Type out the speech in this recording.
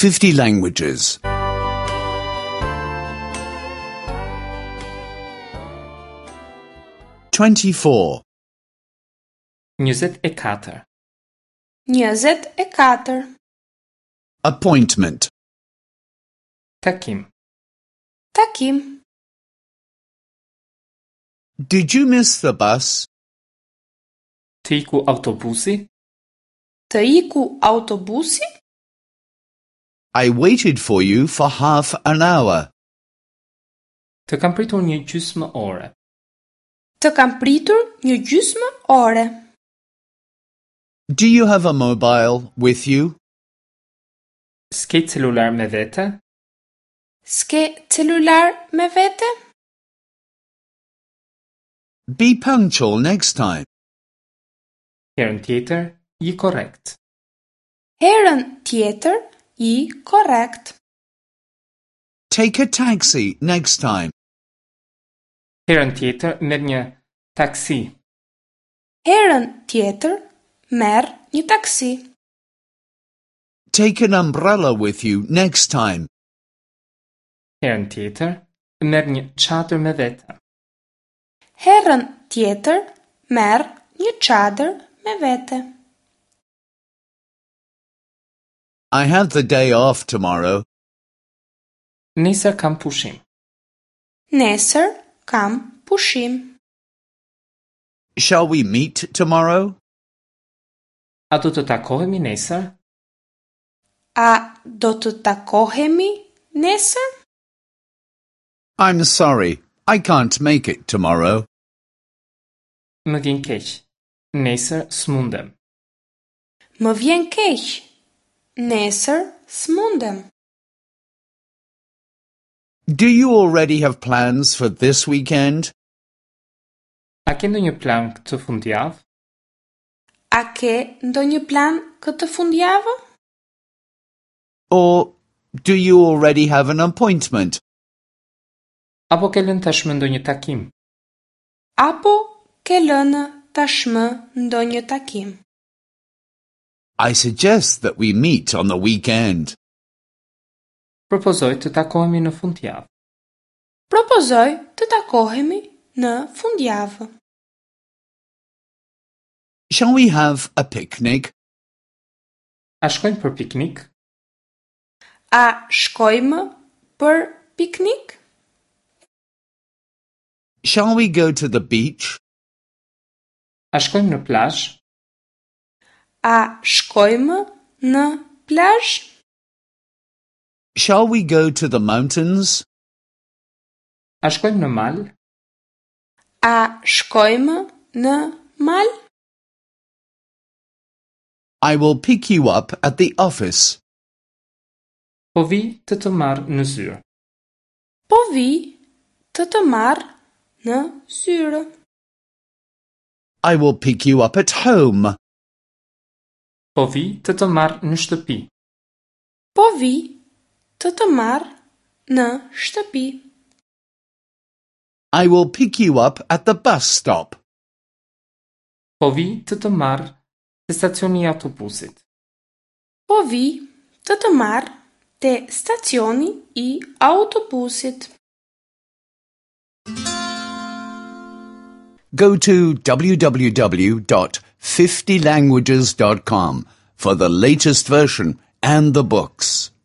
50 languages. 24. 24. 24. Appointment. Takim. Takim. Did you miss the bus? Të iku autobusi? Të iku autobusi? I waited for you for half an hour. Të kam pritur një gjysmë ore. Të kam pritur një gjysmë ore. Do you have a mobile with you? S'ke celular me vete? S'ke celular me vete? Be punctual next time. Herën tjetër, i korrekt. Herën tjetër, i korrekt. Take a taxi next time. Herën tjetër, merr një taksi. Herën tjetër, merr një taksi. Take an umbrella with you next time. Herën tjetër, merr një çadër me vete. Herën tjetër, merr një çadër me vete. I have the day off tomorrow. Nesër kam pushim. Nesër kam pushim. Shall we meet tomorrow? A do të takohemi nesër? A do të takohemi nesër? I'm sorry, I can't make it tomorrow. Më vjen keq. Nesër s'mundem. Më vjen keq. Nesër s'mundem. Do you already have plans for this weekend? A ke ndonjë plan këtë fundjavë? A ke ndonjë plan këtë fundjavë? Or do you already have an appointment? Apo ke lënë tashmë ndonjë takim? Apo ke lënë tashmë ndonjë takim? I suggest that we meet on the weekend. Propozoj të takohemi në fundjavë. Propozoj të takohemi në fundjavë. Shall we have a picnic? A shkojmë për piknik? A shkojmë për piknik? Shall we go to the beach? A shkojmë në plazh? A shkojmë në plazh? Shall we go to the mountains? A shkojmë në mal? A shkojmë në mal? I will pick you up at the office. Po vi të marr në zyrë. Po vi të marr në zyrë. I will pick you up at home. Po vi të marr në shtëpi. Po vi të marr në shtëpi. I will pick you up at the bus stop. Po vi të marr te stacioni i autobusit. Po vi të marr te stacioni i autobusit. Go to www.50languages.com for the latest version and the books.